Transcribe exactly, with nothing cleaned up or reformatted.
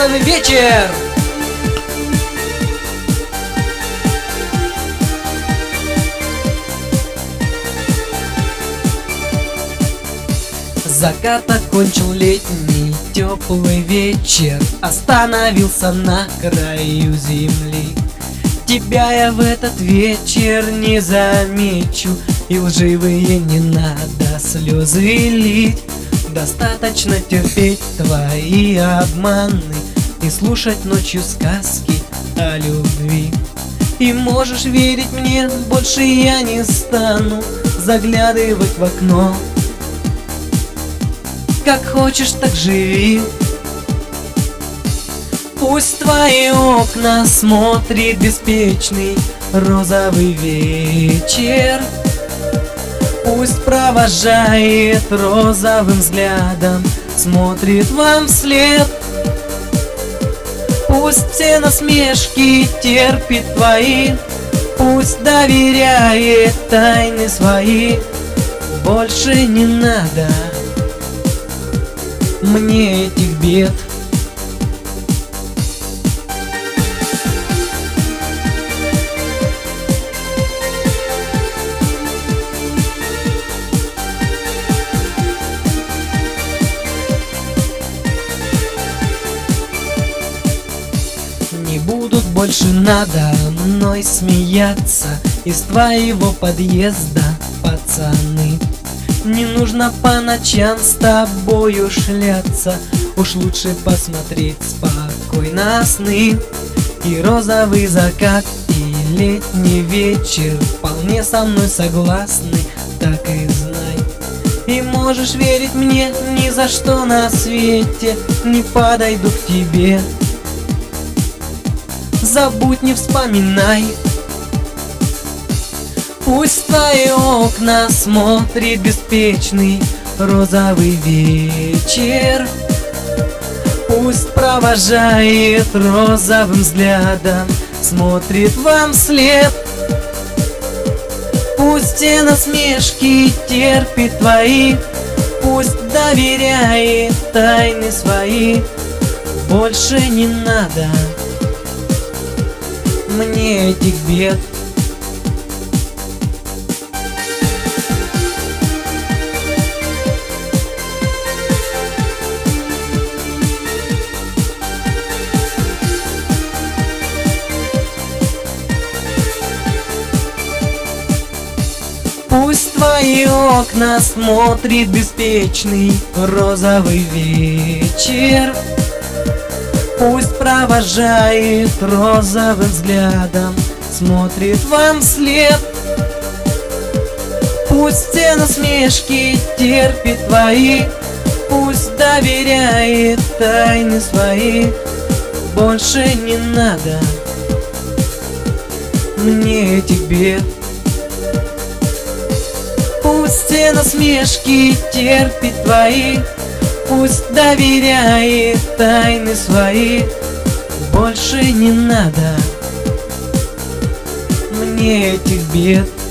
розовый вечер. Закат окончил летний теплый вечер, остановился на краю земли. Тебя я в этот вечер не замечу, и лживые не надо слезы лить. Достаточно терпеть твои обманы и слушать ночью сказки о любви. И можешь верить мне, больше я не стану заглядывать в окно. Как хочешь, так живи. Пусть твои окна смотрит беспечный розовый вечер. Пусть провожает розовым взглядом, смотрит вам вслед. Пусть все насмешки терпит твои, пусть доверяет тайны свои. Больше не надо мне этих бед. Не будут больше надо мной смеяться из твоего подъезда, пацаны. Не нужно по ночам с тобою шляться, уж лучше посмотреть спокойно сны. И розовый закат, и летний вечер вполне со мной согласны, так и знай. И можешь верить мне, ни за что на свете не подойду к тебе. Забудь, не вспоминай. Пусть твои окна смотрит беспечный розовый вечер. Пусть провожает розовым взглядом, смотрит вам вслед. Пусть все насмешки терпит твои, пусть доверяет тайны свои. Больше не надо мне этих бед. Пусть твои окна смотрит беспечный розовый вечер. Пусть провожает розовым взглядом, смотрит вам вслед. Пусть все насмешки терпит твои, пусть доверяет тайны свои. Больше не надо мне этих бед. Пусть все насмешки терпит твои, пусть доверяет тайны свои. Больше не надо мне этих бед.